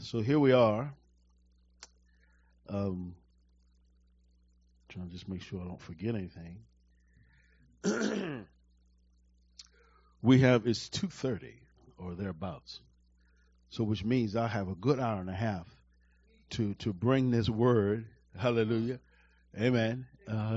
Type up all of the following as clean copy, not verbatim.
So here we are. Trying to just make sure I don't forget anything. It's 2:30 or thereabouts. So which means I have a good hour and a half to bring this word. Hallelujah. Amen.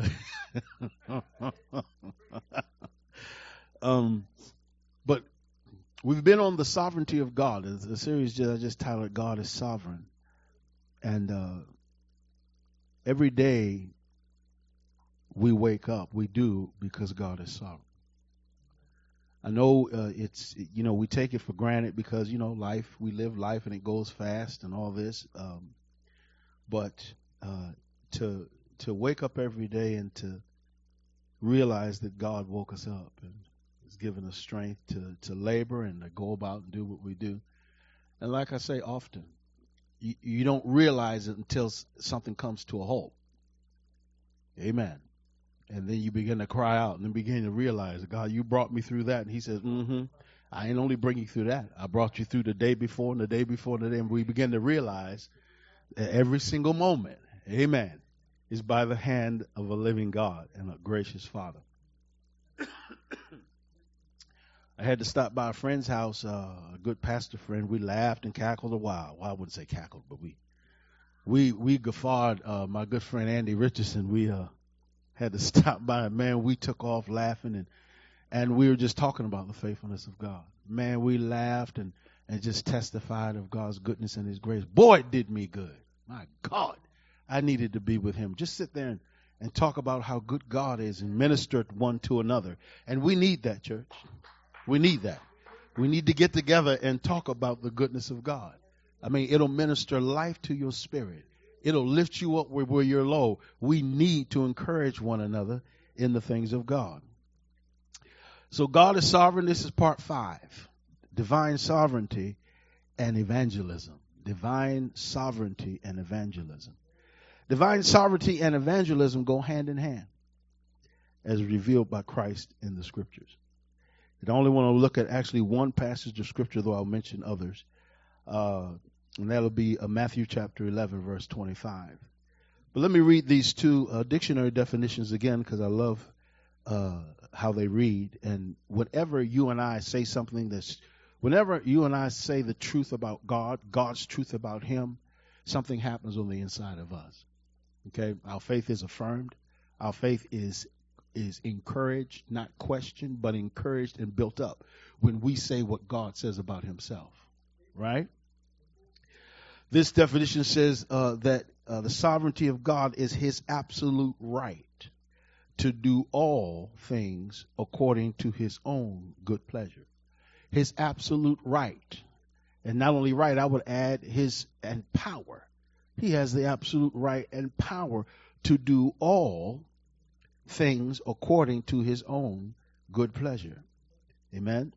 But we've been on the sovereignty of God. It's a series I just titled God is Sovereign. And every day we wake up, we do because God is sovereign. I know we take it for granted because, we live life and it goes fast and all this. But to wake up every day and to realize that God woke us up and has given us strength to labor and to go about and do what we do. And like I say often, you don't realize it until something comes to a halt. Amen. And then you begin to cry out and then begin to realize, God, you brought me through that. And he says, I ain't only bring you through that. I brought you through the day before and the day before and the day. And we begin to realize that every single moment, amen, is by the hand of a living God and a gracious Father. I had to stop by a friend's house, a good pastor friend. We laughed and cackled a while. Well, I wouldn't say cackled, but we guffawed. My good friend Andy Richardson, we had to stop by. Man, we took off laughing and we were just talking about the faithfulness of God. Man, we laughed and just testified of God's goodness and his grace. Boy, it did me good. My God, I needed to be with him. Just sit there and talk about how good God is and minister one to another. And we need that, church. We need that. We need to get together and talk about the goodness of God. I mean, it'll minister life to your spirit. It'll lift you up where you're low. We need to encourage one another in the things of God. So God is sovereign. This is part 5. Divine sovereignty and evangelism. Divine sovereignty and evangelism. Divine sovereignty and evangelism go hand in hand as revealed by Christ in the scriptures. I only want to look at actually one passage of scripture, though I'll mention others. And that'll be Matthew chapter 11, verse 25. But let me read these two dictionary definitions again because I love how they read. And whenever you and I say whenever you and I say the truth about God, God's truth about him, something happens on the inside of us. Okay? Our faith is affirmed. Our faith is encouraged, not questioned, but encouraged and built up when we say what God says about himself. Right? This definition says that the sovereignty of God is his absolute right to do all things according to his own good pleasure. His absolute right. And not only right, I would add and power. He has the absolute right and power to do all things according to his own good pleasure. Amen.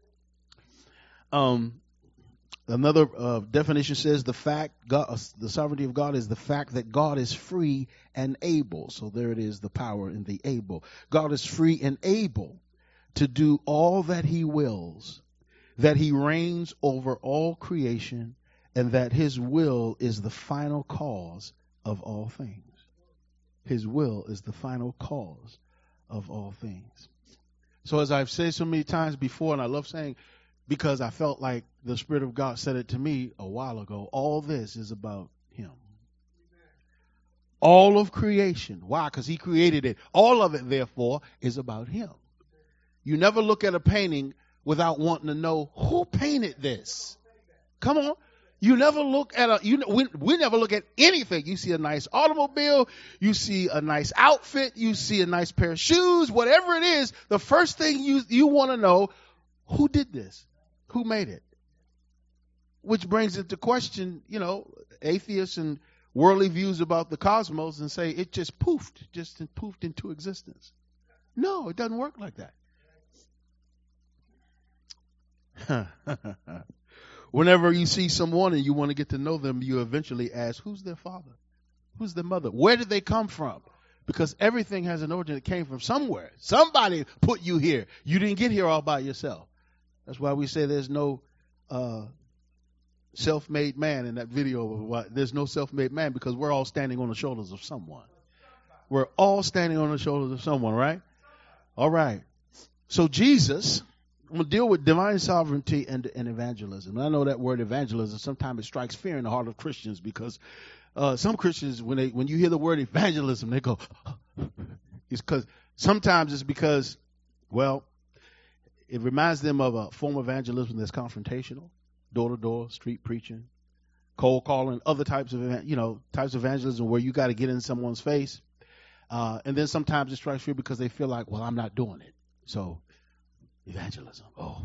Another definition says the sovereignty of God is the fact that God is free and able. So there it is, the power in the able. God is free and able to do all that he wills, that he reigns over all creation, and that his will is the final cause of all things. His will is the final cause of all things. So as I've said so many times before, and I love saying, because I felt like the Spirit of God said it to me a while ago, all this is about him. All of creation. Why? Because he created it. All of it, therefore, is about him. You never look at a painting without wanting to know who painted this. Come on. You never look at we never look at anything. You see a nice automobile, you see a nice outfit, you see a nice pair of shoes, whatever it is, the first thing you want to know, who did this? Who made it? Which brings into question, atheists and worldly views about the cosmos and say it just poofed into existence. No, it doesn't work like that. Whenever you see someone and you want to get to know them, you eventually ask, who's their father? Who's their mother? Where did they come from? Because everything has an origin that came from somewhere. Somebody put you here. You didn't get here all by yourself. That's why we say there's no self-made man in that video. There's no self-made man because we're all standing on the shoulders of someone. We're all standing on the shoulders of someone, right? All right. So Jesus, I'm going to deal with divine sovereignty and evangelism. And I know that word evangelism, sometimes it strikes fear in the heart of Christians because some Christians, when you hear the word evangelism, they go, sometimes it's because, well, it reminds them of a form of evangelism that's confrontational, door-to-door, street preaching, cold calling, other types of evangelism where you got to get in someone's face. And then sometimes it strikes fear because they feel like, well, I'm not doing it. So evangelism. Oh,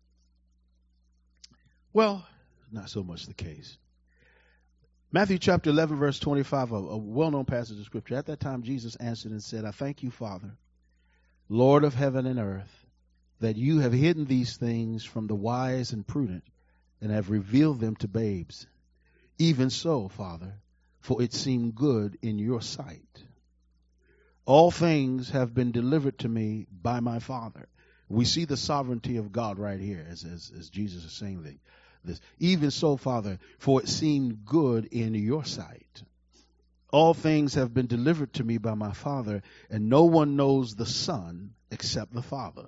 well, not so much the case. Matthew chapter 11, verse 25, a well-known passage of scripture. At that time, Jesus answered and said, I thank you, Father, Lord of heaven and earth, that you have hidden these things from the wise and prudent and have revealed them to babes. Even so, Father, for it seemed good in your sight. All things have been delivered to me by my Father. We see the sovereignty of God right here as Jesus is saying this. Even so, Father, for it seemed good in your sight. All things have been delivered to me by my Father, and no one knows the Son except the Father.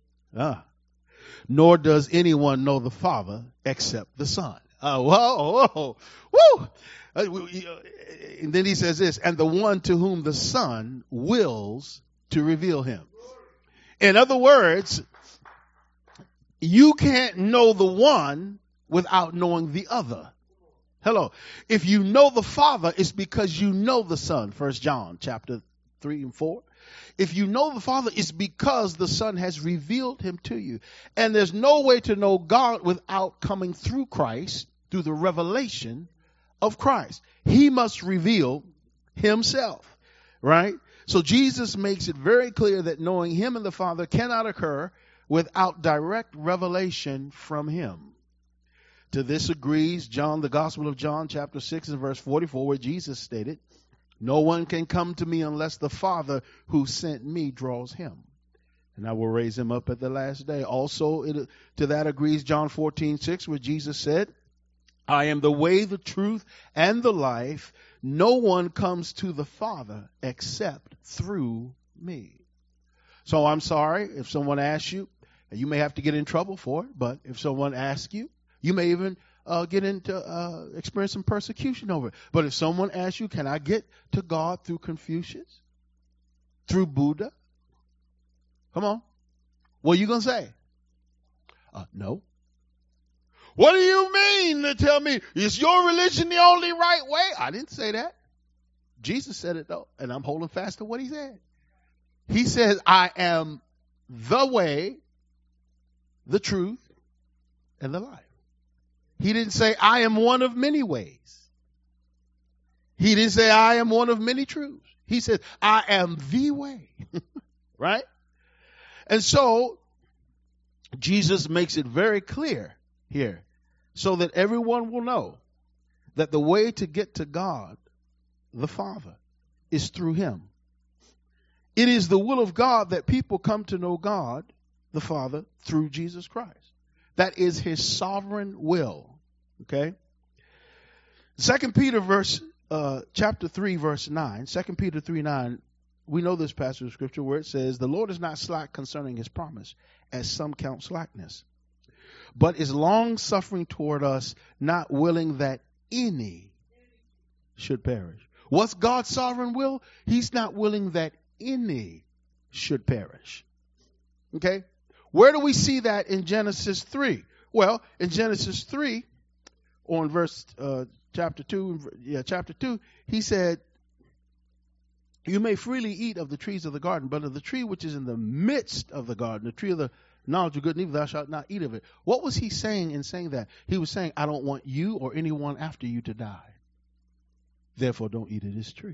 Nor does anyone know the Father except the Son. Whoa. And then he says this, and the one to whom the Son wills to reveal him. In other words, you can't know the one without knowing the other. Hello. If you know the Father, it's because you know the Son. 1 John chapter 3 and 4. If you know the Father, it's because the Son has revealed him to you. And there's no way to know God without coming through Christ, through the revelation of Christ. He must reveal himself, right? So Jesus makes it very clear that knowing him and the Father cannot occur without direct revelation from him. To this agrees the Gospel of John chapter 6 and verse 44, where Jesus stated, no one can come to me unless the Father who sent me draws him, and I will raise him up at the last day. Also, to that agrees John 14:6, where Jesus said, I am the way, the truth, and the life. No one comes to the Father except through me. So I'm sorry if someone asks you, and you may have to get in trouble for it, but if someone asks you, you may even experience some persecution over it. But if someone asks you, can I get to God through Confucius? Through Buddha? Come on. What are you going to say? No. What do you mean to tell me, is your religion the only right way? I didn't say that. Jesus said it though, and I'm holding fast to what he said. He says, I am the way, the truth, and the life. He didn't say, I am one of many ways. He didn't say, I am one of many truths. He said, I am the way. Right? And so, Jesus makes it very clear here so that everyone will know that the way to get to God, the Father, is through him. It is the will of God that people come to know God, the Father, through Jesus Christ. That is his sovereign will. Okay? 2 Peter chapter 3 verse 9. 2 Peter 3:9. We know this passage of scripture where it says, the Lord is not slack concerning his promise, as some count slackness, but is long suffering toward us, not willing that any should perish. What's God's sovereign will? He's not willing that any should perish. Okay? Where do we see that in Genesis 3? Well, in Genesis 3, on verse chapter 2, he said, you may freely eat of the trees of the garden, but of the tree which is in the midst of the garden, the tree of the knowledge of good and evil, thou shalt not eat of it. What was he saying in saying that? He was saying, I don't want you or anyone after you to die. Therefore, don't eat of this tree.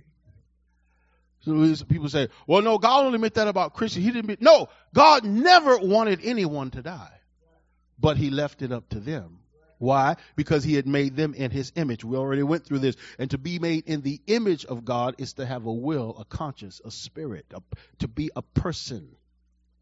So people say, well, no, God only meant that about Christians. No, God never wanted anyone to die, but he left it up to them. Why? Because he had made them in his image. We already went through this. And to be made in the image of God is to have a will, a conscience, a spirit, to be a person.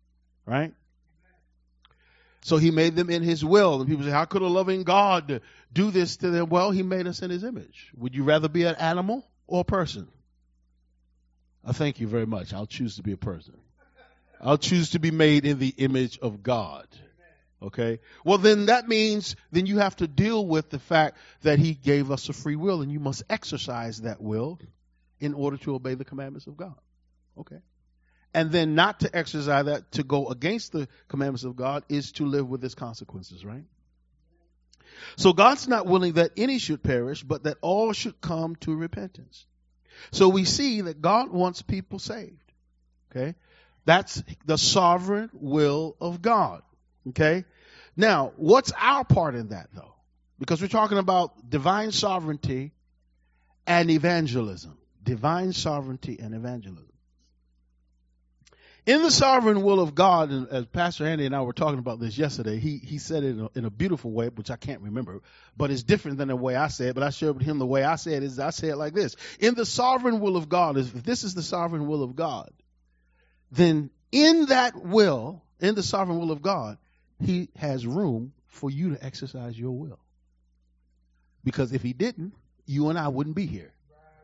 Right? So he made them in his will. And people say, how could a loving God do this to them? Well, he made us in his image. Would you rather be an animal or a person? I thank you very much. I'll choose to be a person. I'll choose to be made in the image of God. Okay? Well, then that means then you have to deal with the fact that he gave us a free will, and you must exercise that will in order to obey the commandments of God. Okay? And then not to exercise that, to go against the commandments of God, is to live with its consequences, right? So God's not willing that any should perish, but that all should come to repentance. So we see that God wants people saved. Okay? That's the sovereign will of God. Okay? Now, what's our part in that, though? Because we're talking about divine sovereignty and evangelism. Divine sovereignty and evangelism. In the sovereign will of God, and as Pastor Andy and I were talking about this yesterday, he said it in a beautiful way, which I can't remember, but it's different than the way I say it, but I shared with him the way I say it is I say it like this. In the sovereign will of God, if this is the sovereign will of God, then in that will, in the sovereign will of God, he has room for you to exercise your will. Because if he didn't, you and I wouldn't be here.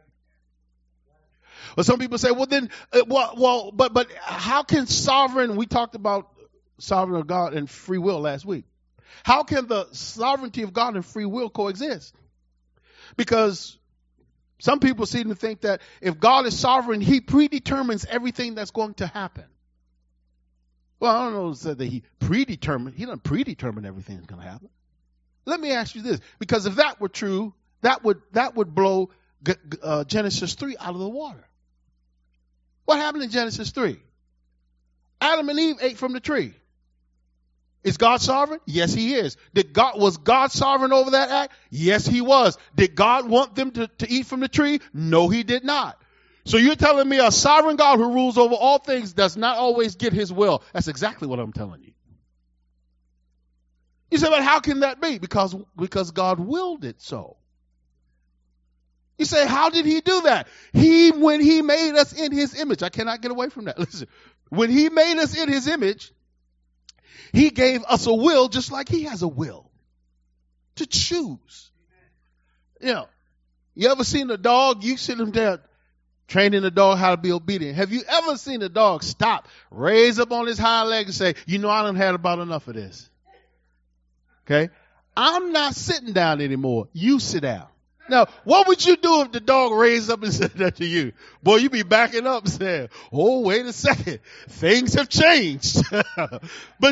But some people say, well, then, but how can sovereign, we talked about sovereign of God and free will last week. How can the sovereignty of God and free will coexist? Because some people seem to think that if God is sovereign, he predetermines everything that's going to happen. Well, I don't know if that he doesn't predetermine everything that's going to happen. Let me ask you this, because if that were true, that would blow Genesis 3 out of the water. What happened in Genesis 3? Adam and Eve ate from the tree. Is God sovereign? Yes, he is. Was God sovereign over that act? Yes, he was. Did God want them to eat from the tree? No, he did not. So you're telling me a sovereign God who rules over all things does not always get his will. That's exactly what I'm telling you. You say, but how can that be? Because God willed it so. You say, how did he do that? When he made us in his image. I cannot get away from that. Listen, when he made us in his image, he gave us a will just like he has a will to choose. You know, you ever seen a dog? You sit him there training the dog how to be obedient. Have you ever seen a dog stop, raise up on his hind leg and say, I done had about enough of this. Okay? I'm not sitting down anymore. You sit down. Now, what would you do if the dog raised up and said that to you? Boy, you'd be backing up and saying, oh, wait a second. Things have changed. But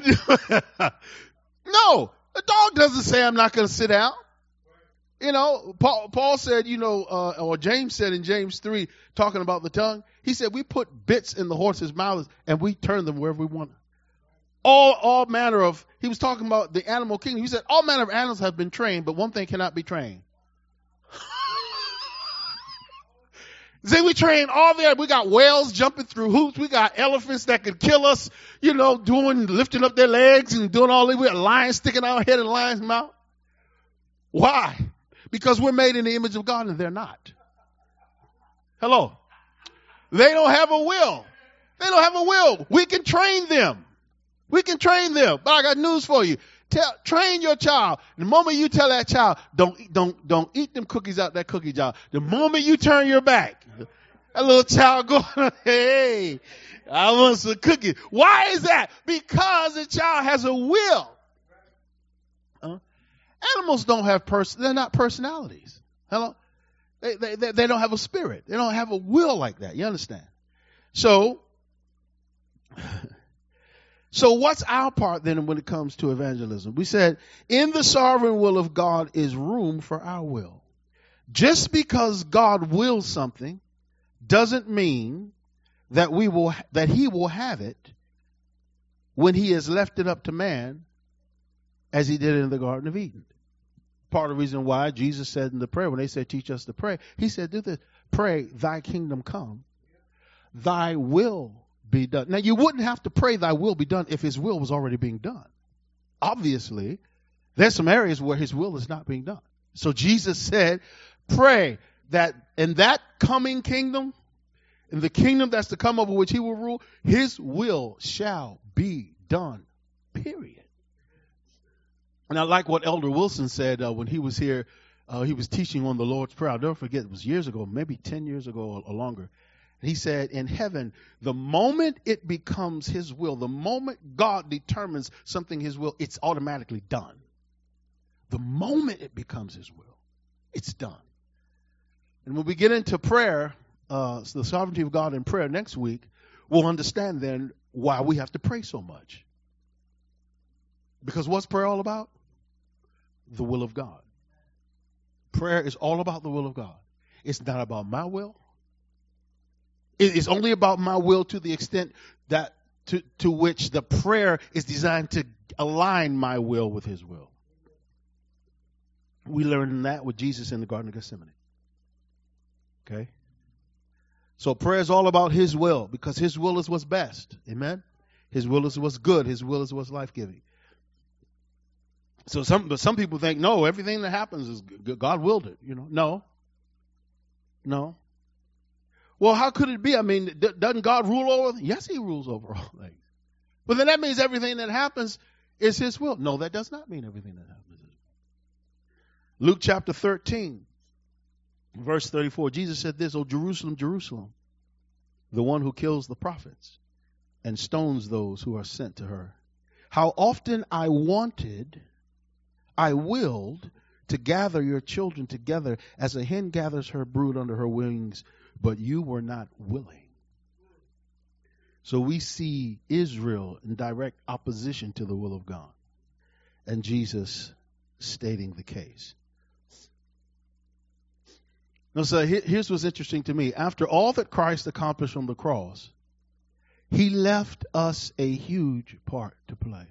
no, the dog doesn't say I'm not going to sit down. You know, Paul said, or James said in James 3, talking about the tongue, he said, we put bits in the horse's mouths and we turn them wherever we want. All manner of, he was talking about the animal kingdom. He said, all manner of animals have been trained, but one thing cannot be trained. See, we train all there. We got whales jumping through hoops. We got elephants that could kill us, lifting up their legs and doing all that. We got lions sticking out our head and lions' mouth. Why? Because we're made in the image of God and they're not. Hello. They don't have a will. They don't have a will. We can train them. But I got news for you. Train your child. The moment you tell that child, don't eat them cookies out that cookie jar. The moment you turn your back, that little child going, hey, I want some cookies. Why is that? Because the child has a will. Animals don't have they're not personalities. Hello? They don't have a spirit. They don't have a will like that. You understand? So what's our part then when it comes to evangelism? We said, in the sovereign will of God is room for our will. Just because God wills something doesn't mean that he will have it when he has left it up to man as he did in the Garden of Eden. Part of the reason why Jesus said in the prayer, when they said, teach us to pray, he said, do this, pray, thy kingdom come, thy will be done. Now, you wouldn't have to pray thy will be done if his will was already being done. Obviously, there's some areas where his will is not being done. So Jesus said, pray that in that coming kingdom, in the kingdom that's to come over which he will rule, his will shall be done. Period. And I like what Elder Wilson said when he was here. He was teaching on the Lord's Prayer. I'll never forget, it was years ago, maybe 10 years ago or longer. He said, in heaven, the moment it becomes his will, the moment God determines something his will, it's automatically done. The moment it becomes his will, it's done. And when we get into prayer, the sovereignty of God in prayer next week, we'll understand then why we have to pray so much. Because what's prayer all about? The will of God. Prayer is all about the will of God. It's not about my will. It's only about my will to the extent that to which the prayer is designed to align my will with his will. We learned that with Jesus in the Garden of Gethsemane. Okay? So prayer is all about his will, because his will is what's best. Amen? His will is what's good. His will is what's life-giving. So some people think, no, everything that happens is God willed it. No. Well, how could it be? I mean, doesn't God rule over? Yes, he rules over all things. But then that means everything that happens is his will. No, that does not mean everything that happens. Luke chapter 13, verse 34, Jesus said this, "O Jerusalem, Jerusalem, the one who kills the prophets and stones those who are sent to her. How often I willed to gather your children together as a hen gathers her brood under her wings, but you were not willing." So we see Israel in direct opposition to the will of God, and Jesus stating the case. Now, so here's what's interesting to me. After all that Christ accomplished on the cross, he left us a huge part to play.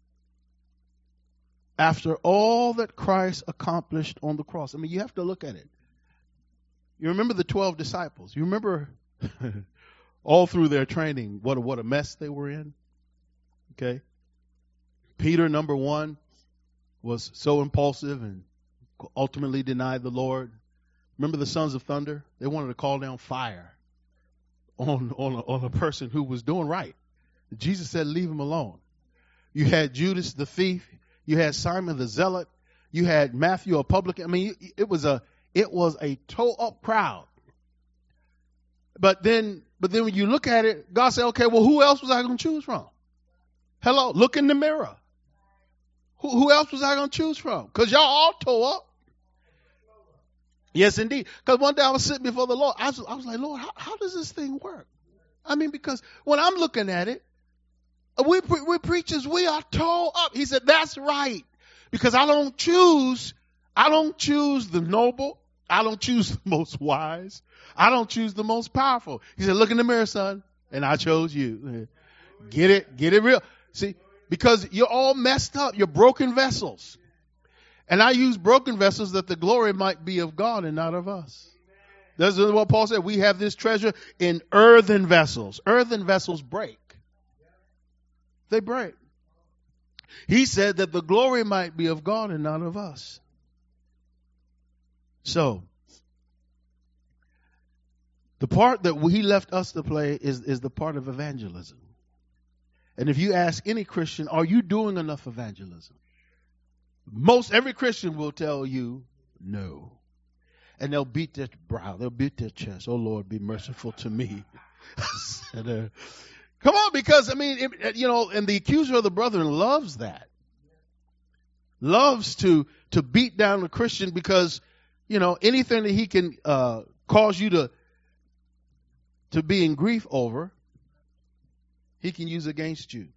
After all that Christ accomplished on the cross. I mean, you have to look at it. You remember the 12 disciples. You remember all through their training what a mess they were in. Okay? Peter, number one, was so impulsive and ultimately denied the Lord. Remember the sons of thunder? They wanted to call down fire on a person who was doing right. Jesus said, leave him alone. You had Judas the thief. You had Simon the zealot. You had Matthew a publican. I mean, it was a toe up crowd. But then when you look at it, God said, okay, well, who else was I going to choose from? Hello, look in the mirror. Who else was I going to choose from? Because y'all all toe up. Yes, indeed. Because one day I was sitting before the Lord. I was like, Lord, how does this thing work? I mean, because when I'm looking at it, we preachers, we are toe up. He said, that's right. Because I don't choose the noble. I don't choose the most wise. I don't choose the most powerful. He said, look in the mirror, son. And I chose you. Get it real. See, because you're all messed up. You're broken vessels. And I use broken vessels that the glory might be of God and not of us. That's what Paul said. We have this treasure in earthen vessels. Earthen vessels break. They break. He said that the glory might be of God and not of us. So, the part that he left us to play is the part of evangelism. And if you ask any Christian, are you doing enough evangelism? Every Christian will tell you no. And they'll beat their brow. They'll beat their chest. Oh, Lord, be merciful to me. Come on, because, I mean, and the accuser of the brethren loves that. Loves to beat down the Christian because, anything that he can cause you to be in grief over, he can use against you.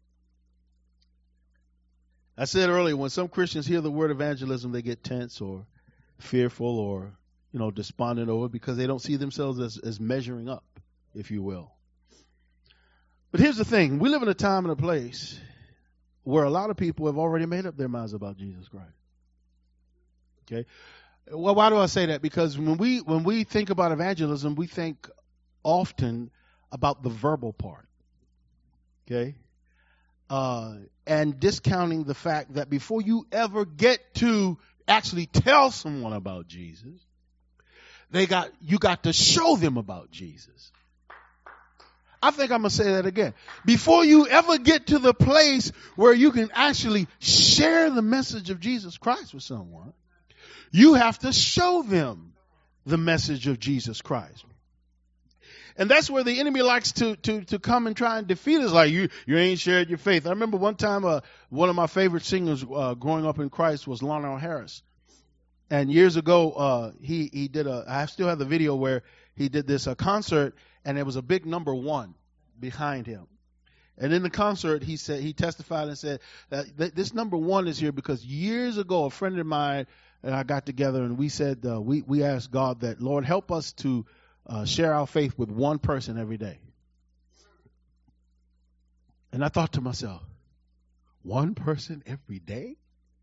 I said earlier, when some Christians hear the word evangelism, they get tense or fearful or, despondent over it because they don't see themselves as measuring up, if you will. But here's the thing. We live in a time and a place where a lot of people have already made up their minds about Jesus Christ. Okay? Well, why do I say that? Because when we think about evangelism, we think often about the verbal part. Okay? And discounting the fact that before you ever get to actually tell someone about Jesus, you got to show them about Jesus. I think I'm going to say that again. Before you ever get to the place where you can actually share the message of Jesus Christ with someone, you have to show them the message of Jesus Christ. And that's where the enemy likes to come and try and defeat us. Like, you ain't shared your faith. I remember one time, one of my favorite singers growing up in Christ was Lionel Harris. And years ago, he did I still have the video where he did this concert, and there was a big number one behind him. And in the concert, he testified and said that this number one is here because years ago, a friend of mine and I got together and we said, we asked God that, Lord, help us to share our faith with one person every day. And I thought to myself, one person every day?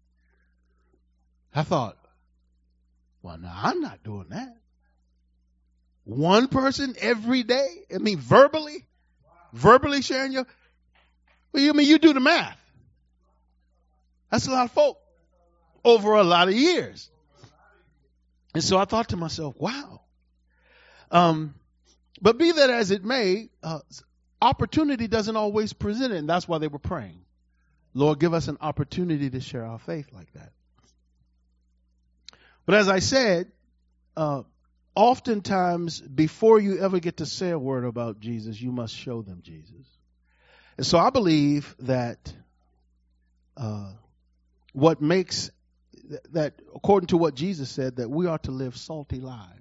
I thought, well, no, I'm not doing that. One person every day? I mean, verbally sharing your, well, you mean you do the math. That's a lot of folk over a lot of years. And so I thought to myself, wow. But be that as it may, opportunity doesn't always present it. And that's why they were praying. Lord, give us an opportunity to share our faith like that. But as I said, oftentimes before you ever get to say a word about Jesus, you must show them Jesus. And so I believe that what makes that, according to what Jesus said, that we are to live salty lives.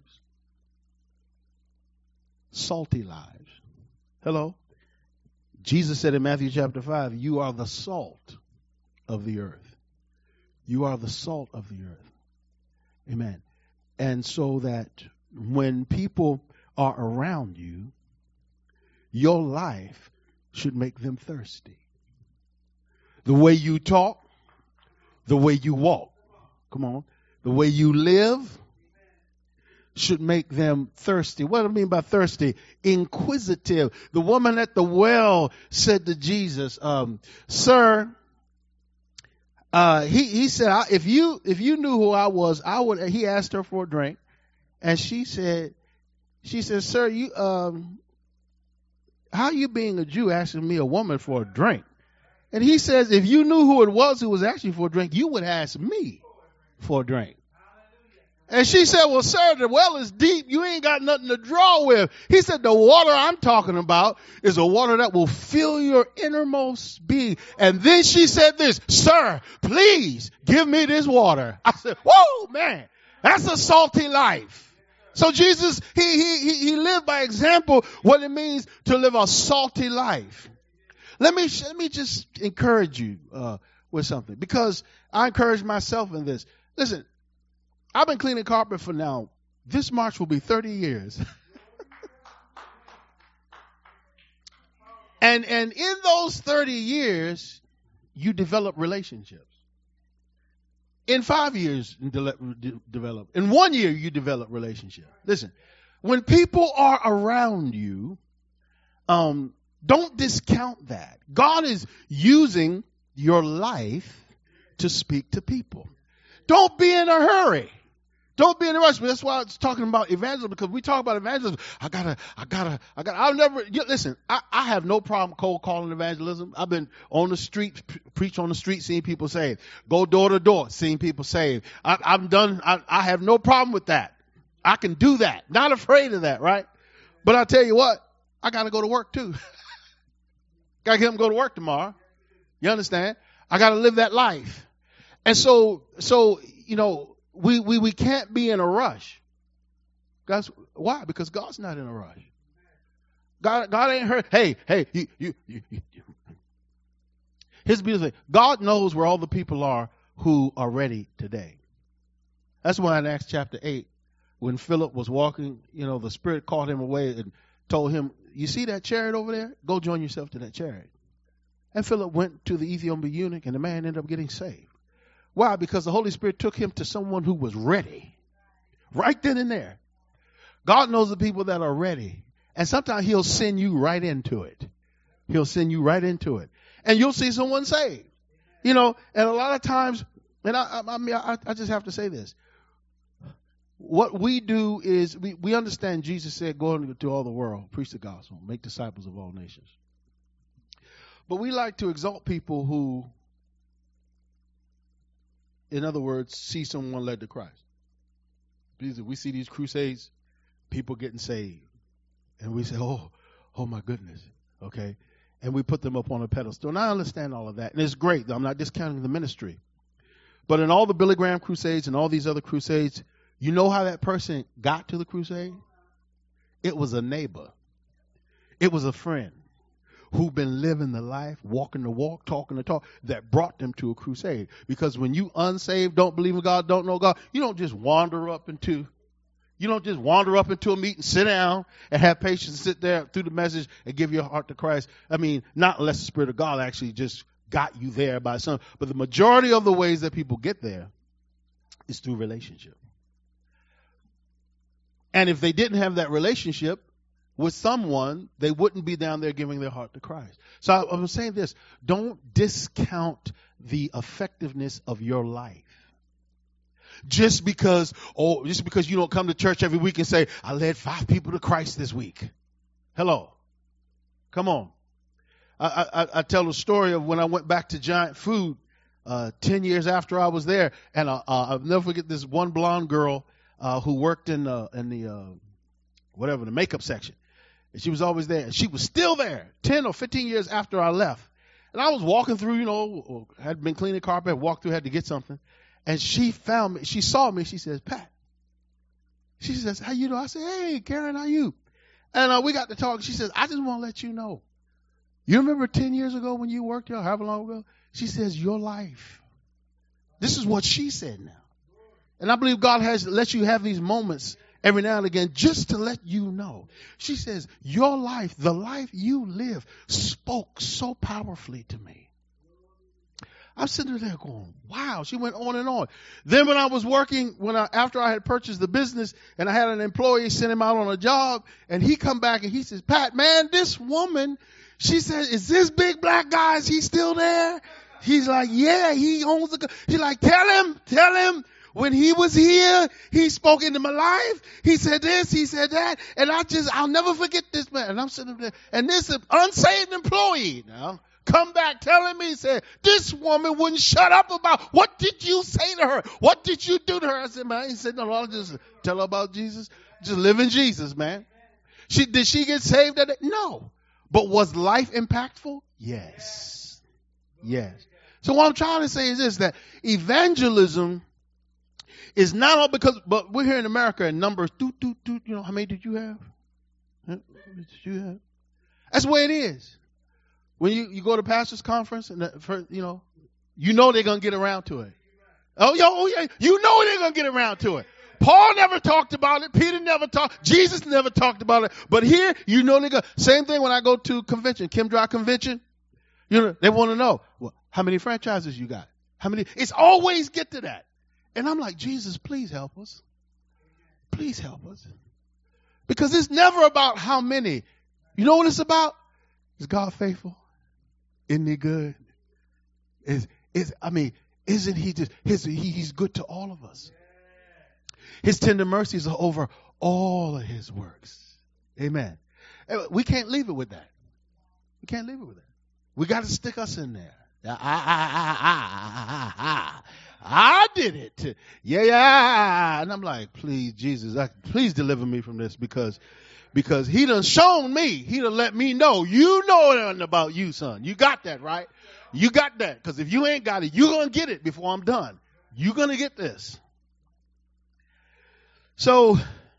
Salty lives. Hello? Jesus said in Matthew chapter 5, you are the salt of the earth. You are the salt of the earth. Amen. And so that when people are around you, your life should make them thirsty. The way you talk, the way you walk, come on, the way you live should make them thirsty. What do I mean by thirsty? Inquisitive. The woman at the well said to Jesus, sir, he said, if you knew who I was, he asked her for a drink. And she said, sir, how you being a Jew asking me, a woman, for a drink? And he says, if you knew who it was who was asking for a drink, you would ask me for a drink. And she said, well, sir, the well is deep. You ain't got nothing to draw with. He said, the water I'm talking about is a water that will fill your innermost being. And then she said this, sir, please give me this water. I said, whoa, man, that's a salty life. So Jesus, he lived by example what it means to live a salty life. Let me just encourage you with something, because I encourage myself in this. Listen, I've been cleaning carpet for now. This March will be 30 years. And in those 30 years, you develop relationships. In 5 years, develop. In 1 year, you develop relationships. Listen, when people are around you, don't discount that. God is using your life to speak to people. Don't be in a hurry. Don't be in a rush. That's why I was talking about evangelism, because we talk about evangelism. Listen, I have no problem cold calling evangelism. I've been on the street, preach on the street, seeing people saved. Go door to door, seeing people saved. I have no problem with that. I can do that. Not afraid of that, right? But I tell you what, I got to go to work too. Got to get them to go to work tomorrow. You understand? I got to live that life. And so, you know, we can't be in a rush. Why? Because God's not in a rush. God ain't hurt. Hey, you. Here's the beautiful thing. God knows where all the people are who are ready today. That's why in Acts chapter 8, when Philip was walking, you know, the Spirit called him away and told him, you see that chariot over there? Go join yourself to that chariot. And Philip went to the Ethiopian eunuch, and the man ended up getting saved. Why? Because the Holy Spirit took him to someone who was ready. Right then and there. God knows the people that are ready. And sometimes he'll send you right into it. He'll send you right into it. And you'll see someone saved. You know, and a lot of times, and I just have to say this. what we do is we understand Jesus said, go into all the world, preach the gospel, make disciples of all nations. But we like to exalt people who, in other words, see someone led to Christ. Because we see these crusades, people getting saved. And we say, oh my goodness. Okay. And we put them up on a pedestal. And I understand all of that. And it's great. I'm not discounting the ministry. But in all the Billy Graham crusades and all these other crusades, you know how that person got to the crusade? It was a neighbor. It was a friend who've been living the life, walking the walk, talking the talk, that brought them to a crusade. Because when you unsaved, don't believe in God, don't know God, you don't just wander up into a meeting, sit down, and have patience, sit there through the message and give your heart to Christ. I mean, not unless the Spirit of God actually just got you there by some. But the majority of the ways that people get there is through relationship. And if they didn't have that relationship with someone, they wouldn't be down there giving their heart to Christ. So I'm saying this, don't discount the effectiveness of your life. Just because you don't come to church every week and say, I led 5 people to Christ this week. Hello. Come on. I tell a story of when I went back to Giant Food 10 years after I was there, and I'll never forget this one blonde girl who worked in the makeup section. And she was always there. And she was still there 10 or 15 years after I left. And I was walking through, had been cleaning carpet, walked through, had to get something. And she found me. She saw me. She says, Pat. She says, how you doing? I said, hey, Karen, how you? And we got to talk. She says, I just want to let you know. You remember 10 years ago when you worked here, however long ago? She says, your life. This is what she said now. And I believe God has let you have these moments every now and again just to let you know. She says, your life, the life you live, spoke so powerfully to me. I'm sitting there going, wow. She went on and on. Then when I was working, after I had purchased the business and I had an employee send him out on a job, and he come back and he says, Pat, man, this woman, she said, is this big black guy, is he still there? He's like, yeah, he owns the, she's like, tell him. When he was here, he spoke into my life. He said this, he said that. And I'll never forget this man. And I'm sitting there, and this unsaved employee now come back telling me, said, this woman wouldn't shut up about, what did you say to her? What did you do to her? I said, man, he said, no, I'll just tell her about Jesus. Just live in Jesus, man. Did she get saved at it? No. But was life impactful? Yes. Yes. So what I'm trying to say is this, that evangelism is not all but we're here in America and numbers, how many did you have? Did you have? That's the way it is. When you go to pastor's conference and you know they're going to get around to it. Oh yeah, you know they're going to get around to it. Paul never talked about it. Peter never talked. Jesus never talked about it. But here, they're going. Same thing when I go to convention, Kim Dry convention. They want to know, well, how many franchises you got? How many? It's always get to that. And I'm like, Jesus, please help us. Please help us. Because it's never about how many. You know what it's about? Is God faithful? Isn't he good? Isn't he just, he's good to all of us. His tender mercies are over all of his works. Amen. We can't leave it with that. We can't leave it with that. We got to stick us in there. I did it. Yeah. And I'm like, please, Jesus, please deliver me from this because he done shown me. He done let me know. You know nothing about you, son. You got that, right? You got that. Because if you ain't got it, you're going to get it before I'm done. You're going to get this. So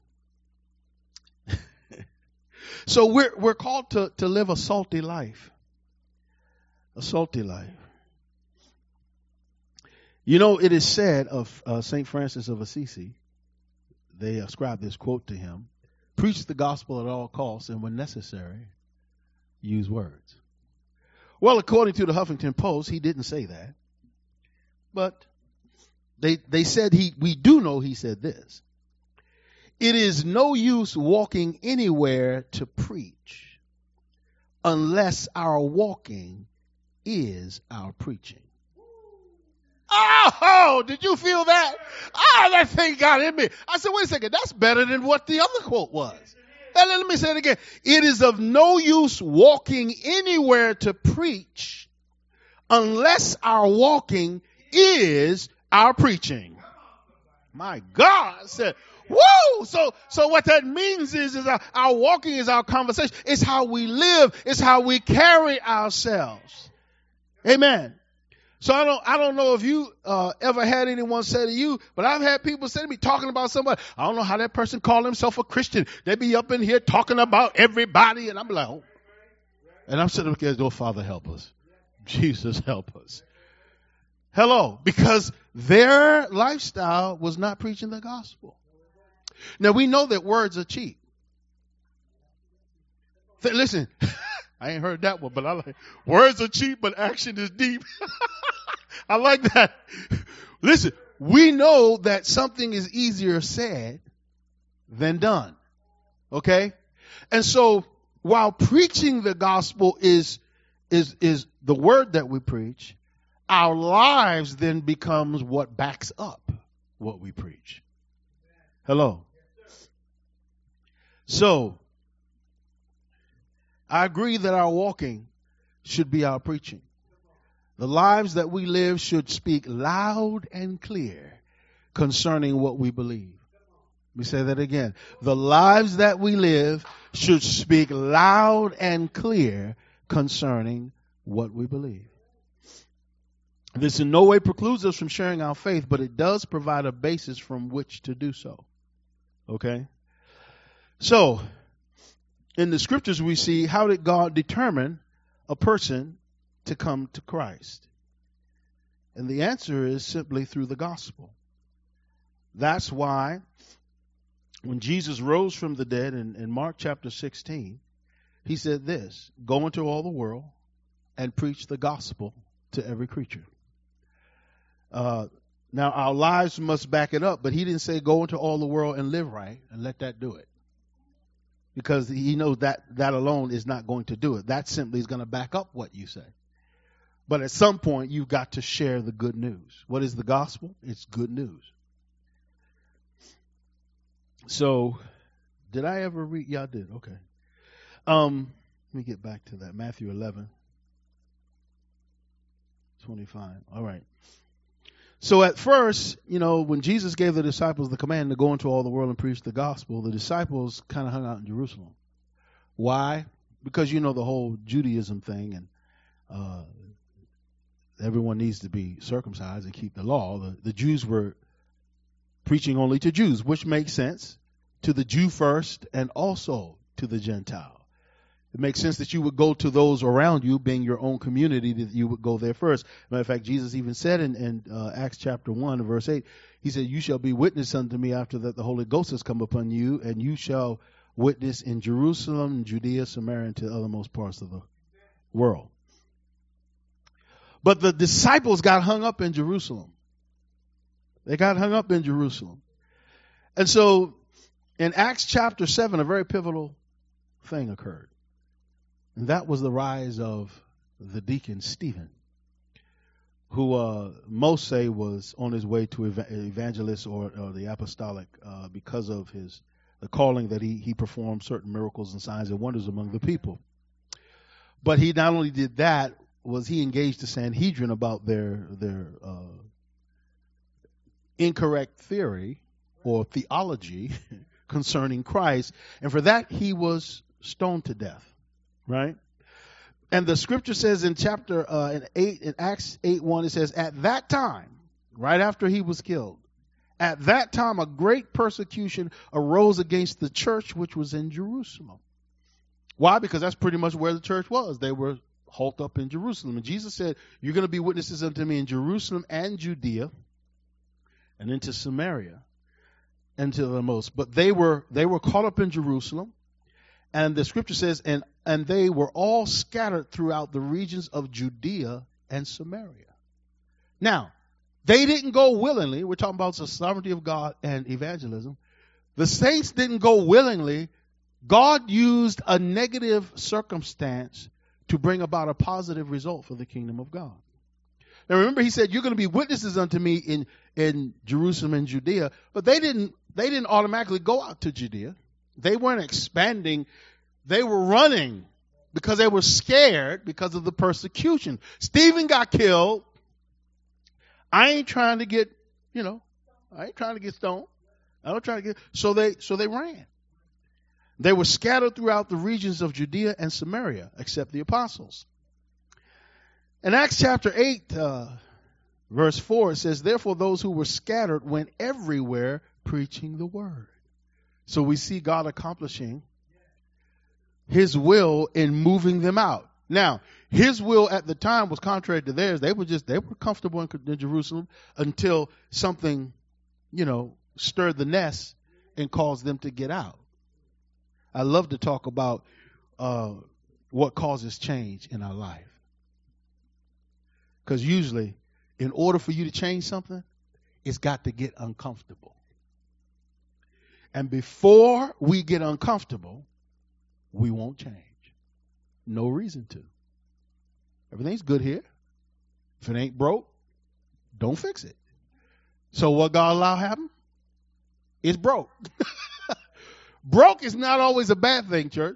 we're called to live a salty life. A salty life. It is said of St. Francis of Assisi, they ascribe this quote to him, preach the gospel at all costs, and when necessary, use words. Well, according to the Huffington Post, he didn't say that. But they said we do know he said this. It is no use walking anywhere to preach unless our walking is our preaching. Oh, did you feel that? That thing got in me. I said, wait a second, that's better than what the other quote was. And let me say it again. It is of no use walking anywhere to preach unless our walking is our preaching. My God, I said, whoa! So what that means is our walking is our conversation. It's how we live. It's how we carry ourselves. Amen. So I don't know if you ever had anyone say to you, but I've had people say to me talking about somebody. I don't know how that person called himself a Christian. They be up in here talking about everybody, and I'm like, oh. And I'm sitting there, oh, Father, help us. Jesus, help us. Hello, because their lifestyle was not preaching the gospel. Now we know that words are cheap. Listen, I ain't heard that one, but I like words are cheap, but action is deep. I like that. Listen, we know that something is easier said than done. Okay? And so while preaching the gospel is the word that we preach, our lives then becomes what backs up what we preach. Hello. So I agree that our walking should be our preaching. The lives that we live should speak loud and clear concerning what we believe. Let me say that again. The lives that we live should speak loud and clear concerning what we believe. This in no way precludes us from sharing our faith, but it does provide a basis from which to do so. Okay? So, in the scriptures we see, how did God determine a person to come to Christ? And the answer is simply through the gospel. That's why when Jesus rose from the dead in Mark chapter 16, he said this, go into all the world and preach the gospel to every creature. Now our lives must back it up, but he didn't say go into all the world and live right and let that do it. Because he knows that alone is not going to do it. That simply is going to back up what you say. But at some point, you've got to share the good news. What is the gospel? It's good news. So, did I ever read? Yeah, I did. Okay. Let me get back to that. Matthew 11:25. All right. So at first, when Jesus gave the disciples the command to go into all the world and preach the gospel, the disciples kind of hung out in Jerusalem. Why? Because the whole Judaism thing, and everyone needs to be circumcised and keep the law. The Jews were preaching only to Jews, which makes sense, to the Jew first and also to the Gentile. It makes sense that you would go to those around you, being your own community, that you would go there first. Matter of fact, Jesus even said in Acts chapter 1, verse 8, he said, you shall be witness unto me after that the Holy Ghost has come upon you, and you shall witness in Jerusalem, Judea, Samaria, and to the othermost parts of the world. But the disciples got hung up in Jerusalem. They got hung up in Jerusalem. And so in Acts chapter 7, a very pivotal thing occurred. And that was the rise of the deacon Stephen, who most say was on his way to evangelist or the apostolic because of the calling that he performed certain miracles and signs and wonders among the people. But he not only did that, was he engaged the Sanhedrin about their incorrect theory or theology concerning Christ, and for that he was stoned to death. Right? And the scripture says in chapter in Acts 8:1, it says, at that time, right after he was killed, at that time a great persecution arose against the church which was in Jerusalem. Why? Because that's pretty much where the church was. They were holed up in Jerusalem. And Jesus said, you're going to be witnesses unto me in Jerusalem and Judea and into Samaria and to the most. But they were caught up in Jerusalem. And the scripture says, and they were all scattered throughout the regions of Judea and Samaria. Now, they didn't go willingly. We're talking about the sovereignty of God and evangelism. The saints didn't go willingly. God used a negative circumstance to bring about a positive result for the kingdom of God. Now remember, he said, you're going to be witnesses unto me in Jerusalem and Judea. But they didn't automatically go out to Judea. They weren't expanding. They were running because they were scared because of the persecution. Stephen got killed. I ain't trying to get, I ain't trying to get stoned. I don't try to get, so they ran. They were scattered throughout the regions of Judea and Samaria, except the apostles. In Acts chapter 8, verse 4, it says, therefore those who were scattered went everywhere preaching the word. So we see God accomplishing his will in moving them out. Now, his will at the time was contrary to theirs. They were comfortable in Jerusalem until something, stirred the nest and caused them to get out. I love to talk about what causes change in our life. Because usually, in order for you to change something, it's got to get uncomfortable. And before we get uncomfortable, we won't change. No reason to. Everything's good here. If it ain't broke, don't fix it. So what God allow happen? It's broke. Broke is not always a bad thing, church.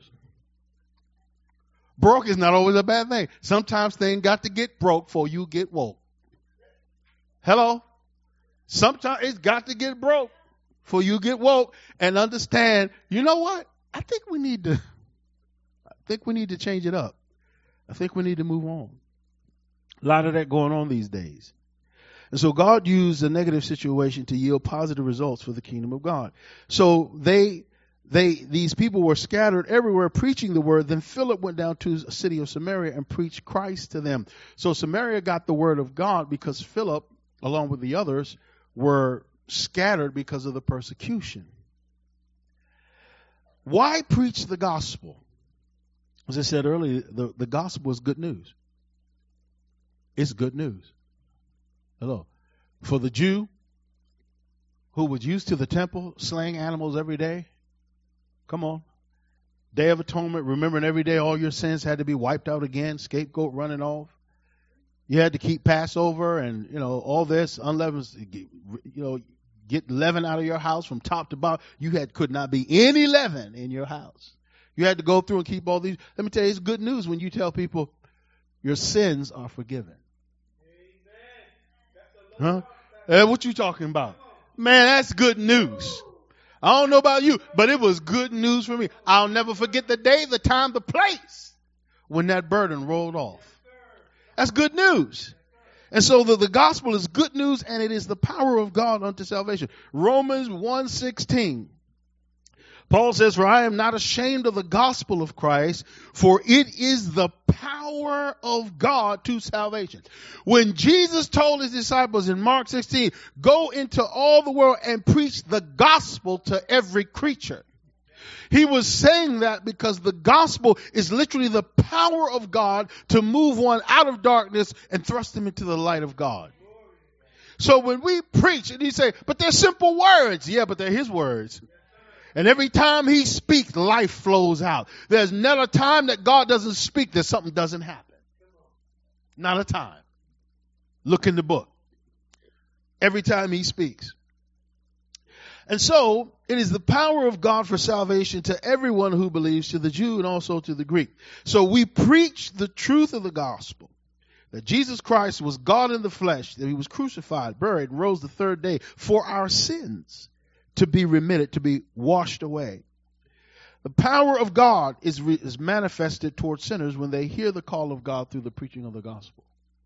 Broke is not always a bad thing. Sometimes things got to get broke before you get woke. Hello? Sometimes it's got to get broke before you get woke and understand, you know what? I think we need to change it up. I think we need to move on. A lot of that going on these days. And so God used a negative situation to yield positive results for the kingdom of God. So these people were scattered everywhere preaching the word. Then Philip went down to a city of Samaria and preached Christ to them. So Samaria got the word of God because Philip, along with the others, were scattered because of the persecution. Why preach the gospel? As I said earlier, the gospel is good news. It's good news. Hello. For the Jew who was used to the temple, slaying animals every day. Come on. Day of Atonement, remembering every day all your sins had to be wiped out again, scapegoat running off. You had to keep Passover and, all this, unleavened, get leaven out of your house from top to bottom. Could not be any leaven in your house. You had to go through and keep all these. Let me tell you, it's good news when you tell people your sins are forgiven. Huh? What you talking about? Man, that's good news. I don't know about you, but it was good news for me. I'll never forget the day, the time, the place when that burden rolled off. That's good news. And so the gospel is good news, and it is the power of God unto salvation. Romans 1:16. Paul says, for I am not ashamed of the gospel of Christ, for it is the power of God to salvation. When Jesus told his disciples in Mark 16, go into all the world and preach the gospel to every creature. He was saying that because the gospel is literally the power of God to move one out of darkness and thrust him into the light of God. So when we preach, and you say, but they're simple words. Yeah, but they're his words. And every time he speaks, life flows out. There's not a time that God doesn't speak that something doesn't happen. Not a time. Look in the book. Every time he speaks. And so, it is the power of God for salvation to everyone who believes, to the Jew and also to the Greek. So we preach the truth of the gospel. That Jesus Christ was God in the flesh, that he was crucified, buried, and rose the third day for our sins to be remitted, to be washed away. The power of God is manifested towards sinners when they hear the call of God through the preaching of the gospel.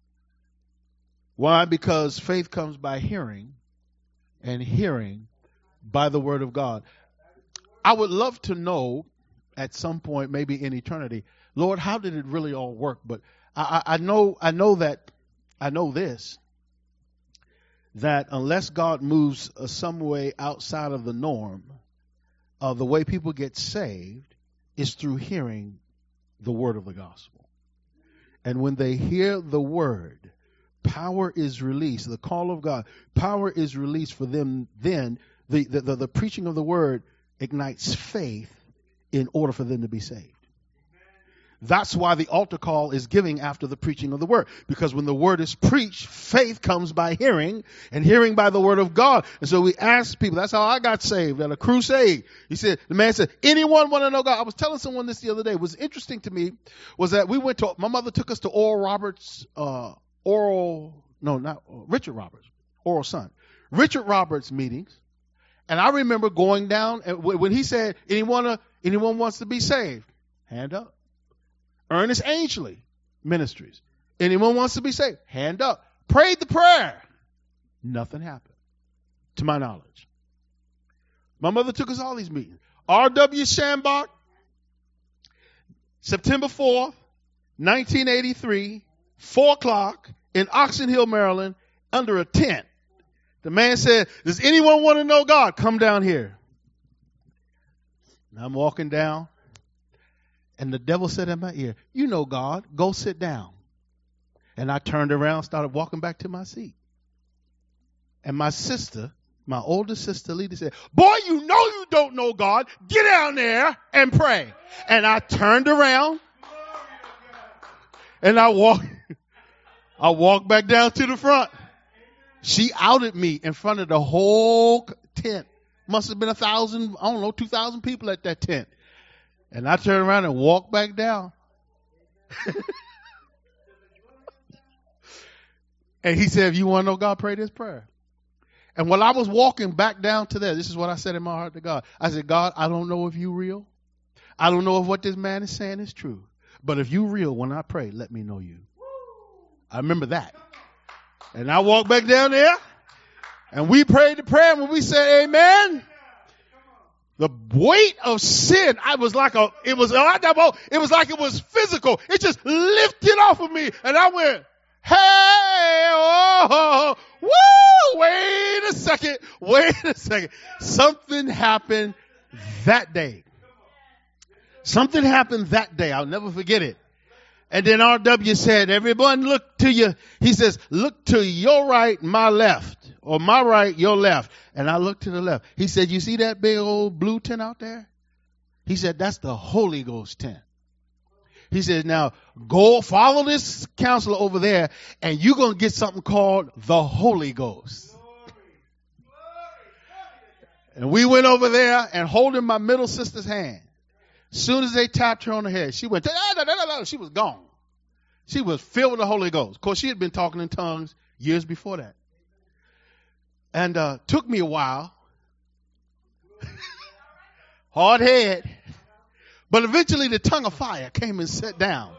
Why? Because faith comes by hearing, and hearing by the word of God. I would love to know at some point, maybe in eternity, Lord, how did it really all work? But I know this, that unless God moves some way outside of the norm, the way people get saved is through hearing the word of the gospel. And when they hear the word, power is released. The call of God, power is released for them. Then the preaching of the word ignites faith in order for them to be saved. That's why the altar call is giving after the preaching of the word. Because when the word is preached, faith comes by hearing, and hearing by the word of God. And so we ask people, that's how I got saved at a crusade. The man said, anyone want to know God? I was telling someone this the other day. What was interesting to me was that my mother took us to Richard Roberts, Oral Son. Richard Roberts meetings. And I remember going down, and when he said, anyone wants to be saved? Hand up. Ernest Angley Ministries. Anyone wants to be saved? Hand up. Prayed the prayer. Nothing happened, to my knowledge. My mother took us all these meetings. R.W. Shambach, September 4th, 1983, 4 o'clock in Oxon Hill, Maryland, under a tent. The man said, does anyone want to know God? Come down here. And I'm walking down. And the devil said in my ear, you know God, go sit down. And I turned around, started walking back to my seat. And my sister, my older sister, Lita, said, boy, you know you don't know God. Get down there and pray. And I turned around and I walked back down to the front. She outed me in front of the whole tent. Must have been 1,000, 2,000 people at that tent. And I turned around and walked back down. And he said, if you want to know God, pray this prayer. And while I was walking back down to there, this is what I said in my heart to God. I said, God, I don't know if you real. I don't know if what this man is saying is true. But if you real, when I pray, let me know you. I remember that. And I walked back down there. And we prayed the prayer. And when we said amen, the weight of sin, it was like it was physical. It just lifted off of me. And I went, hey, oh, woo, wait a second. Something happened that day. I'll never forget it. And then R.W. said, everyone look to you. He says, look to your right, my left. Or my right, your left. And I looked to the left. He said, you see that big old blue tent out there? He said, that's the Holy Ghost tent. He said, now go follow this counselor over there and you're going to get something called the Holy Ghost. And we went over there and holding my middle sister's hand. As soon as they tapped her on the head, she went, she was gone. She was filled with the Holy Ghost. Of course, she had been talking in tongues years before that. And took me a while. Hard head. But eventually the tongue of fire came and sat down.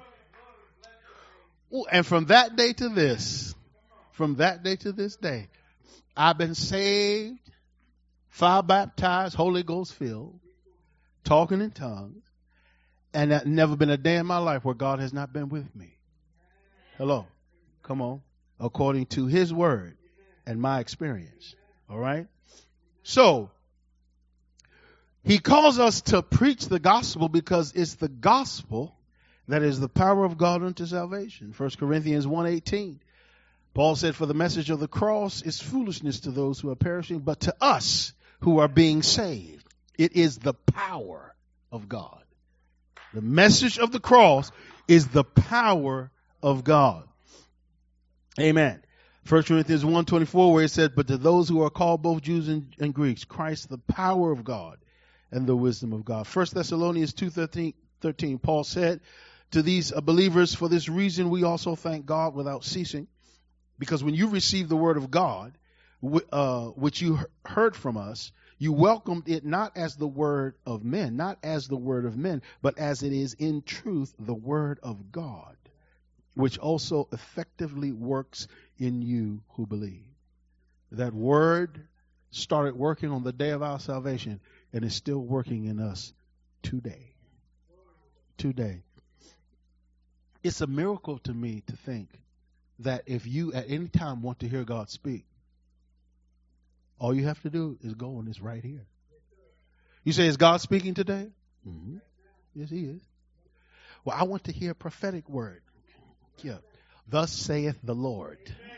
And from that day to this day, I've been saved, fire baptized, Holy Ghost filled, talking in tongues, and that never been a day in my life where God has not been with me. Hello. Come on. According to his word and my experience. All right. So he calls us to preach the gospel because it's the gospel that is the power of God unto salvation. 1 Corinthians 1:18. Paul said, for the message of the cross is foolishness to those who are perishing, but to us who are being saved, it is the power of God. The message of the cross is the power of God. Amen. 1 Corinthians 1:24, where it said, but to those who are called both Jews and Greeks, Christ the power of God and the wisdom of God. 1 Thessalonians 2:13, Paul said to these believers, for this reason we also thank God without ceasing, because when you received the word of God, which you heard from us, you welcomed it not as the word of men, but as it is in truth the word of God, which also effectively works in you who believe. That word started working on the day of our salvation and is still working in us today. Today. It's a miracle to me to think that if you at any time want to hear God speak, all you have to do is go and it's right here. You say, is God speaking today? Mm-hmm. Yes, he is. Well, I want to hear a prophetic word. Yeah. Thus saith the Lord.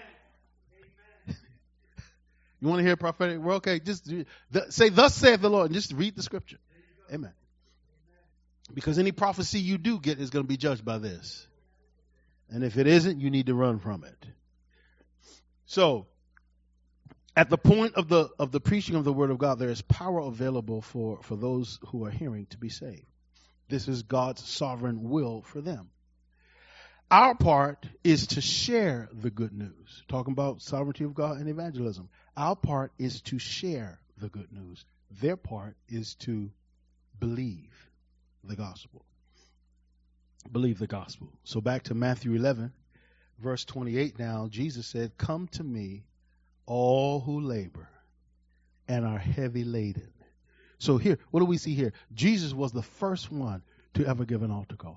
You want to hear a prophetic word? Okay, just say, thus saith the Lord, and just read the scripture. Amen. Because any prophecy you do get is going to be judged by this. And if it isn't, you need to run from it. So, at the point of the preaching of the word of God, there is power available for those who are hearing to be saved. This is God's sovereign will for them. Our part is to share the good news. Talking about sovereignty of God and evangelism. Our part is to share the good news. Their part is to believe the gospel. Believe the gospel. So back to Matthew 11, verse 28 now, Jesus said, "Come to me, all who labor and are heavy laden." So here, what do we see here? Jesus was the first one to ever give an altar call.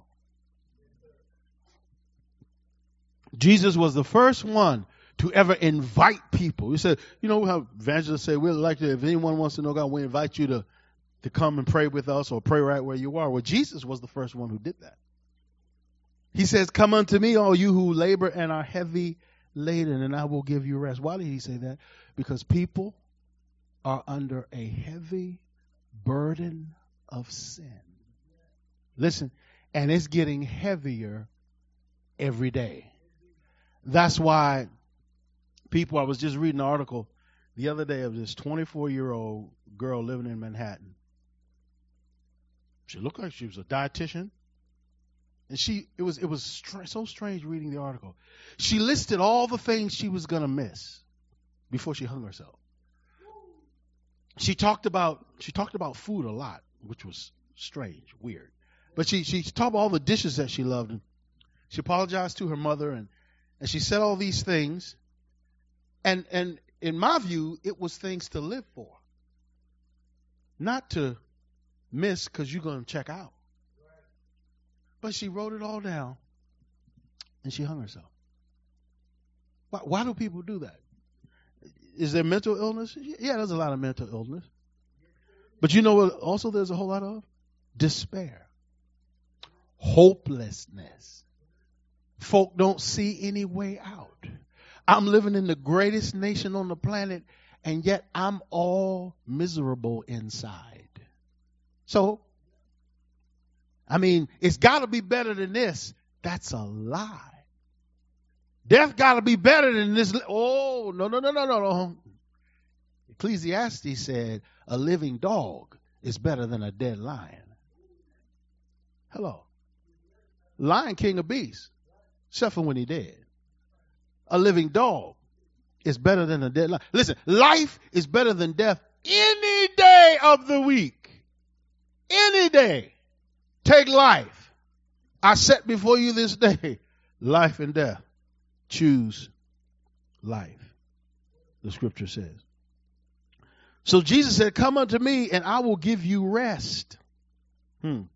Jesus was the first one to ever invite people. He said, you know how evangelists say, we'd like to, if anyone wants to know God, we invite you to come and pray with us or pray right where you are. Well, Jesus was the first one who did that. He says, "Come unto me, all you who labor and are heavy laden, and I will give you rest." Why did he say that? Because people are under a heavy burden of sin. Listen, and it's getting heavier every day. That's why I was just reading an article the other day of this 24-year-old girl living in Manhattan. She looked like she was a dietitian. And it was so strange reading the article. She listed all the things she was going to miss before she hung herself. She talked about food a lot, which was strange, weird. But she talked about all the dishes that she loved. And she apologized to her mother, and she said all these things. And in my view, it was things to live for, not to miss because you're going to check out. But she wrote it all down, and she hung herself. Why do people do that? Is there mental illness? Yeah, there's a lot of mental illness. But you know what also there's a whole lot of? Despair. Hopelessness. Folk don't see any way out. I'm living in the greatest nation on the planet, and yet I'm all miserable inside. So, I mean, it's got to be better than this. That's a lie. Death got to be better than this. Oh, no. Ecclesiastes said a living dog is better than a dead lion. Hello. Lion king of beasts, except for when he dead. A living dog is better than a dead lion. Listen, life is better than death any day of the week. Any day. Take life. I set before you this day life and death. Choose life, the scripture says. So Jesus said, "Come unto me and I will give you rest." And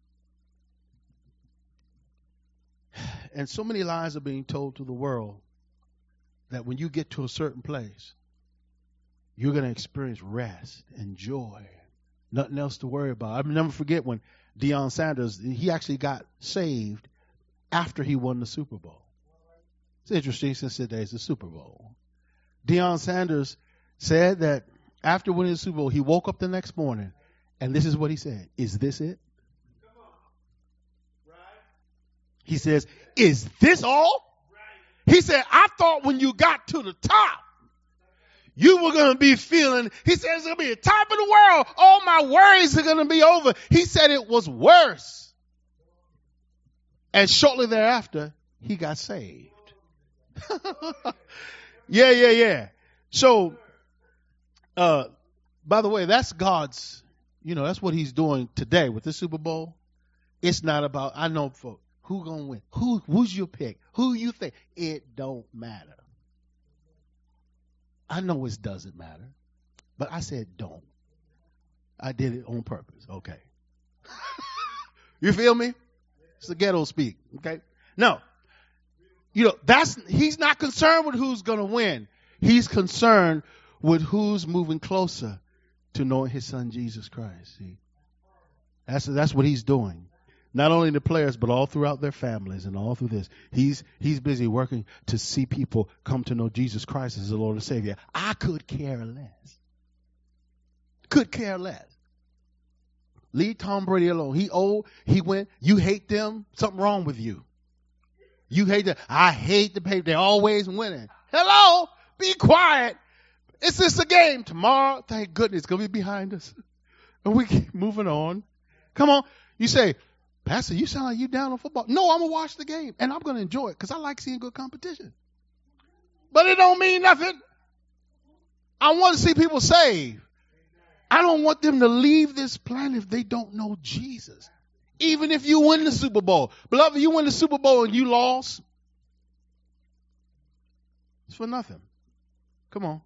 so many lies are being told to the world that when you get to a certain place, you're going to experience rest and joy. Nothing else to worry about. I'll never forget when Deion Sanders, he actually got saved after he won the Super Bowl. It's interesting since today's the Super Bowl. Deion Sanders said that after winning the Super Bowl, he woke up the next morning, and this is what he said. "Is this it?" He says, "Is this all?" He said, "I thought when you got to the top, you were going to be feeling," he said, "it's going to be the top of the world. All my worries are going to be over." He said it was worse. And shortly thereafter, he got saved. Yeah. So, by the way, that's God's, that's what he's doing today with the Super Bowl. It's not about, I know for who going to win. Who's your pick? Who you think? It don't matter. I know it doesn't matter, but I said don't. I did it on purpose. Okay. You feel me? It's the ghetto speak. Okay. No. He's not concerned with who's going to win. He's concerned with who's moving closer to knowing his son, Jesus Christ. See, that's what he's doing. Not only the players, but all throughout their families and all through this. He's busy working to see people come to know Jesus Christ as the Lord and Savior. I could care less. Could care less. Leave Tom Brady alone. He old. He went. You hate them. Something wrong with you. You hate them. I hate the Patriots. They're always winning. Hello. Be quiet. It's just a game. Tomorrow, thank goodness, it's going to be behind us. And we keep moving on. Come on. You say, Pastor, you sound like you down on football. No, I'm going to watch the game. And I'm going to enjoy it because I like seeing good competition. But it don't mean nothing. I want to see people saved. I don't want them to leave this planet if they don't know Jesus. Even if you win the Super Bowl. Beloved, you win the Super Bowl and you lost. It's for nothing. Come on.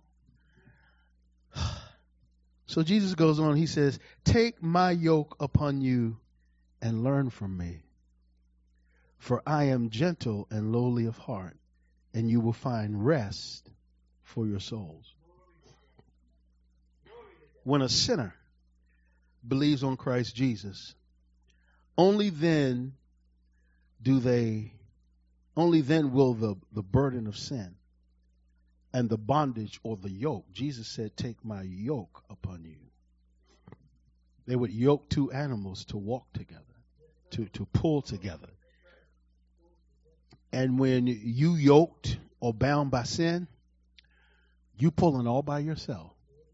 So Jesus goes on. He says, take my yoke upon you and learn from me. For I am gentle and lowly of heart, and you will find rest for your souls. When a sinner believes on Christ Jesus, only then will the burden of sin and the bondage or the yoke. Jesus said, take my yoke upon you. They would yoke two animals to walk together, to pull together. And when you yoked or bound by sin, you pulling all by yourself.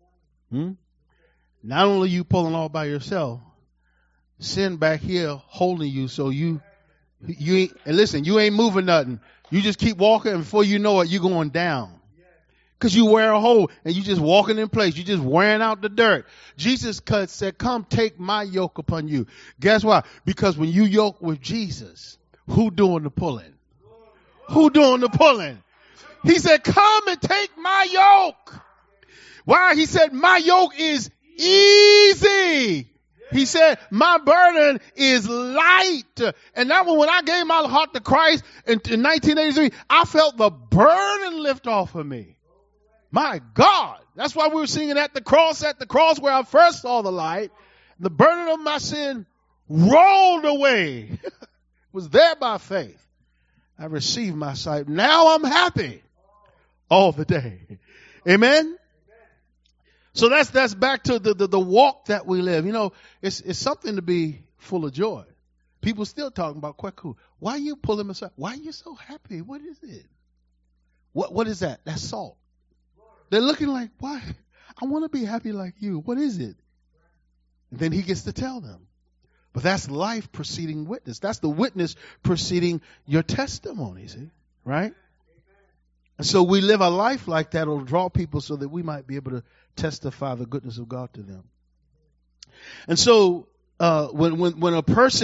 Not only you pulling all by yourself, sin back here holding you so you ain't, and listen, you ain't moving nothing. You just keep walking, and before you know it, you're going down. Because you wear a hole and you just walking in place. You just wearing out the dirt. Jesus said, come take my yoke upon you. Guess why? Because when you yoke with Jesus, who doing the pulling? Who doing the pulling? He said, come and take my yoke. Why? He said, my yoke is easy. He said, my burden is light. And that one, when I gave my heart to Christ in 1983, I felt the burden lift off of me. My God. That's why we were singing at the cross where I first saw the light. The burden of my sin rolled away. Was there by faith. I received my sight. Now I'm happy all the day. Amen. So that's back to the walk that we live. You know, it's something to be full of joy. People still talking about Kweku. Why are you pulling aside? Why are you so happy? What is it? What is that? That's salt. They're looking like, why? I want to be happy like you. What is it? And then he gets to tell them. But that's life preceding witness. That's the witness preceding your testimony, see? Right? And so we live a life like that will draw people so that we might be able to testify the goodness of God to them. And so when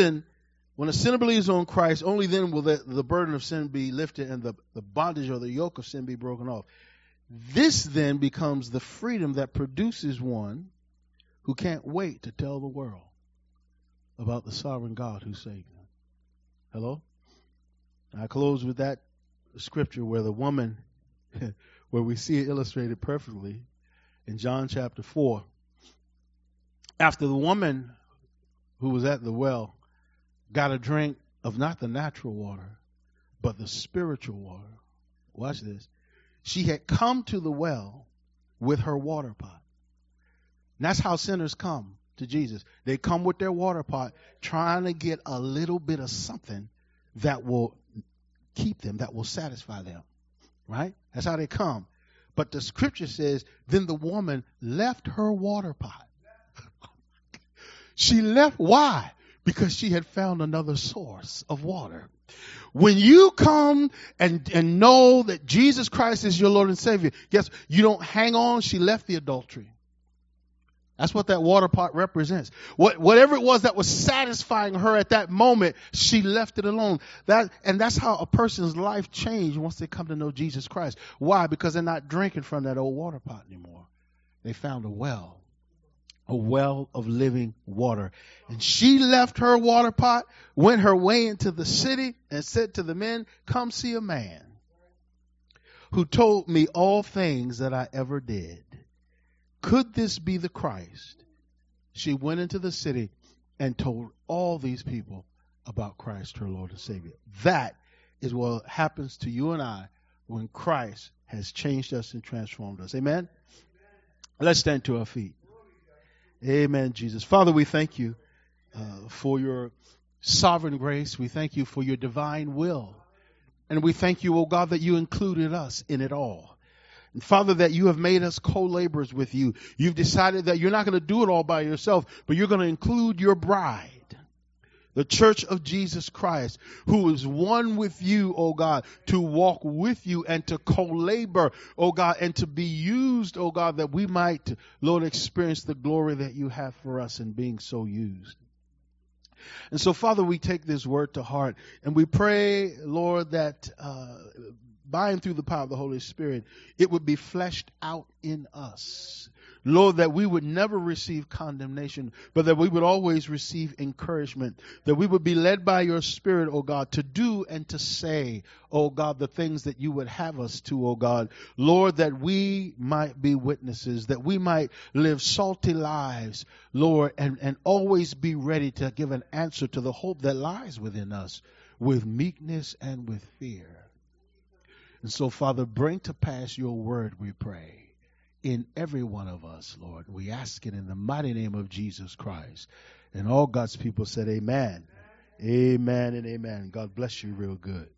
a sinner believes on Christ, only then will the burden of sin be lifted and the bondage or the yoke of sin be broken off. This then becomes the freedom that produces one who can't wait to tell the world about the sovereign God who saved them. Hello? I close with that scripture where the woman, where we see it illustrated perfectly in John chapter 4. After the woman who was at the well got a drink of not the natural water, but the spiritual water. Watch this. She had come to the well with her water pot. And that's how sinners come to Jesus. They come with their water pot trying to get a little bit of something that will keep them, that will satisfy them. Right? That's how they come. But the scripture says, then the woman left her water pot. She left. Why? Because she had found another source of water. When you come and know that Jesus Christ is your Lord and Savior, guess you don't hang on. She left the adultery. That's what that water pot represents. Whatever it was that was satisfying her at that moment, she left it alone. That's how a person's life changed once they come to know Jesus Christ. Why? Because they're not drinking from that old water pot anymore. They found a well of living water. And she left her water pot, went her way into the city, and said to the men, come see a man who told me all things that I ever did. Could this be the Christ? She went into the city and told all these people about Christ, her Lord and Savior. That is what happens to you and I when Christ has changed us and transformed us. Amen? Let's stand to our feet. Amen, Jesus. Father, we thank you for your sovereign grace. We thank you for your divine will. And we thank you, oh God, that you included us in it all. And Father, that you have made us co-laborers with you. You've decided that you're not going to do it all by yourself, but you're going to include your bride, the church of Jesus Christ, who is one with you, oh God, to walk with you and to co-labor, oh God, and to be used, oh God, that we might, Lord, experience the glory that you have for us in being so used. And so, Father, we take this word to heart and we pray, Lord, that by and through the power of the Holy Spirit, it would be fleshed out in us. Lord, that we would never receive condemnation, but that we would always receive encouragement, that we would be led by your Spirit, oh God, to do and to say, oh God, the things that you would have us to, oh God. Lord, that we might be witnesses, that we might live salty lives, Lord, and always be ready to give an answer to the hope that lies within us with meekness and with fear. And so, Father, bring to pass your word, we pray, in every one of us, Lord. We ask it in the mighty name of Jesus Christ. And all God's people said amen. Amen and amen. God bless you real good.